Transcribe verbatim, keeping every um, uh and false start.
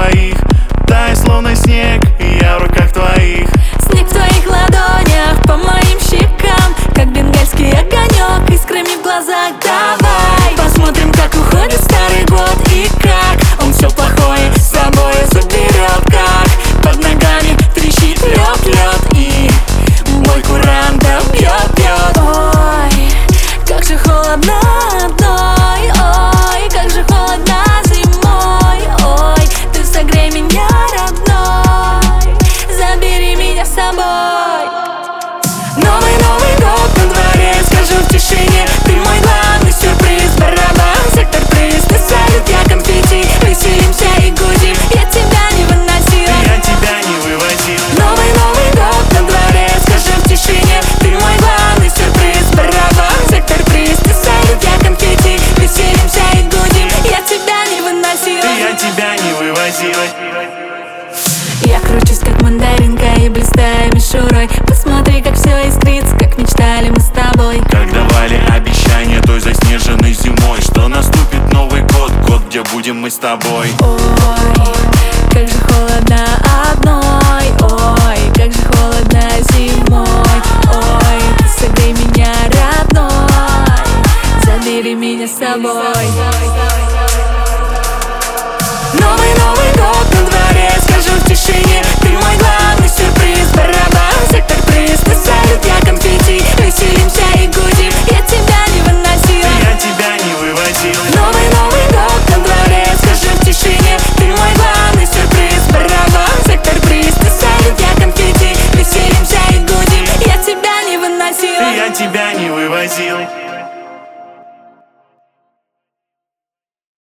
твоих, тай словно снег, и я в руках твоих. Снег в твоих ладонях, по моим щекам, как бенгальский огонек, искрами в глазах. Давай посмотрим, как уходит старый год, и как он все плохое с собой заберет. Как под ногами трещит лед, лед, и мой курантом бьет, бьет. Ой, как же холодно одной, ой, как же холодно зимой. Ой, ты согрей меня, родной, забери меня с собой. Новый, Новый год на дворе, скажу в тишине, ты мой главный сюрприз. Барабан, сектор приз, ты салют, я конфетти, веселимся и гудим. Я тебя не выносила, Я тебя не вывозил. Новый, Новый год на дворе, скажи в тишине, ты мой главный сюрприз. Барабан, сектор приз, ты салют, я конфетти, веселимся и гудим. Я тебя не выносила, Я тебя не вывозила. я кручусь, как мандаринка, и блистаю мишурой. Посмотри, как все искрится, как мечтали мы с тобой. Как давали обещания той заснеженной зимой, что наступит Новый год, год, где будем мы с тобой. Ой, как же холодно одной, ой, как же холодно зимой. Ой, ты согрей меня, родной, забери меня с собой. Новый, Новый год на дворе, скажу в тишине, ты мой главный сюрприз. Барабан, сектор приз, ты салют, я конфетти, веселимся и гудим. Я тебя не выносила, Я тебя не вывозил. Новый, Новый год на дворе, скажи в тишине, ты мой главный сюрприз. Барабан, сектор приз, ты салют, я конфетти, веселимся и гудим. Я тебя не выносила, Я тебя не вывозил.